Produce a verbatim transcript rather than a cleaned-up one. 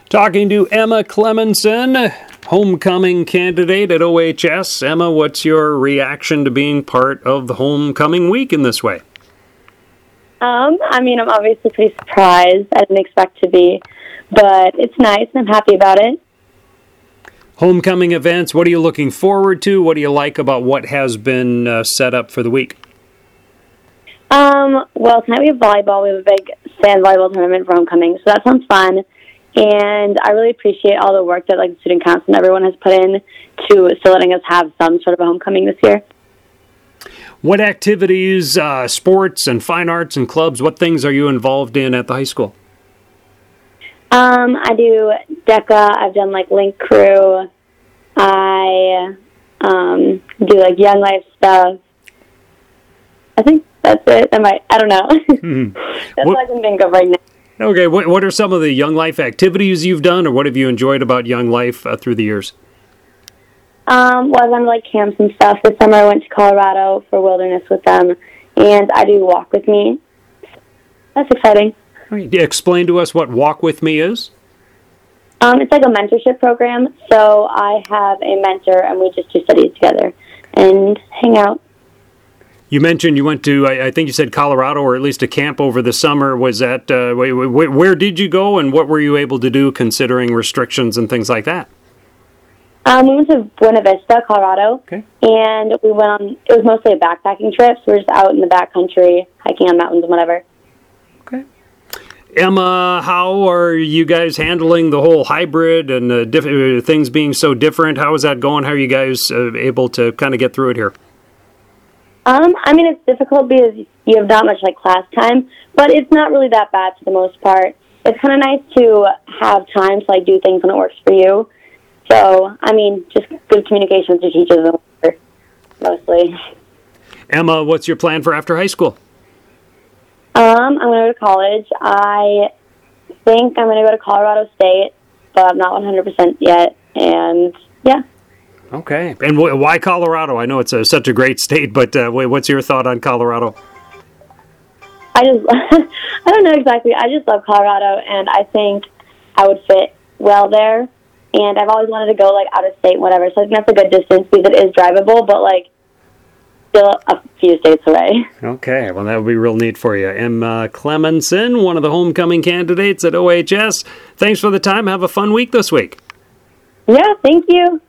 Talking to Emma Clemenson, homecoming candidate at O H S. Emma, what's your reaction to being part of the homecoming week in this way? Um, I mean, I'm obviously pretty surprised. I didn't expect to be, but it's nice and I'm happy about it. Homecoming events, what are you looking forward to? What do you like about what has been uh, set up for the week? Um, well, tonight we have volleyball. We have a big sand volleyball tournament for homecoming, so that sounds fun. And I really appreciate all the work that like the student council and everyone has put in to still letting us have some sort of a homecoming this year. What activities, uh, sports and fine arts and clubs, what things are you involved in at the high school? Um, I do DECA. I've done like Link Crew. I um, do like Young Life stuff. I think that's it. I might. I don't know. Mm-hmm. That's what, all I can think of right now. Okay. What What are some of the Young Life activities you've done, or what have you enjoyed about Young Life uh, through the years? Um, well, I've done like camps and stuff. This summer I went to Colorado for wilderness with them, and I do Walk With Me. That's exciting. Right. Explain to us what Walk With Me is. Um, it's like a mentorship program. So I have a mentor, and we just do studies together and hang out. You mentioned you went to, I, I think you said Colorado, or at least a camp over the summer. Was that, uh, where, where did you go, and what were you able to do considering restrictions and things like that? Um, we went to Buena Vista, Colorado, okay. And we went on, it was mostly a backpacking trip, so we were just out in the backcountry, hiking on mountains and whatever. Okay. Emma, how are you guys handling the whole hybrid and uh, diff- uh, things being so different? How is that going? How are you guys uh, able to kind of get through it here? Um, I mean, it's difficult because you have not much like class time, but it's not really that bad for the most part. It's kind of nice to have time to like do things when it works for you. So, I mean, just good communication with your teachers mostly. Emma, what's your plan for after high school? Um, I'm going to go to college. I think I'm going to go to Colorado State, but I'm not one hundred percent yet. And, yeah. Okay. And wh- why Colorado? I know it's a, such a great state, but uh, what's your thought on Colorado? I just, I don't know exactly. I just love Colorado, and I think I would fit well there. And I've always wanted to go, like, out of state and whatever, so I think that's a good distance because it is drivable, but, like, still a few states away. Okay, well, that would be real neat for you. Emma Clemenson, one of the homecoming candidates at O H S. Thanks for the time. Have a fun week this week. Yeah, thank you.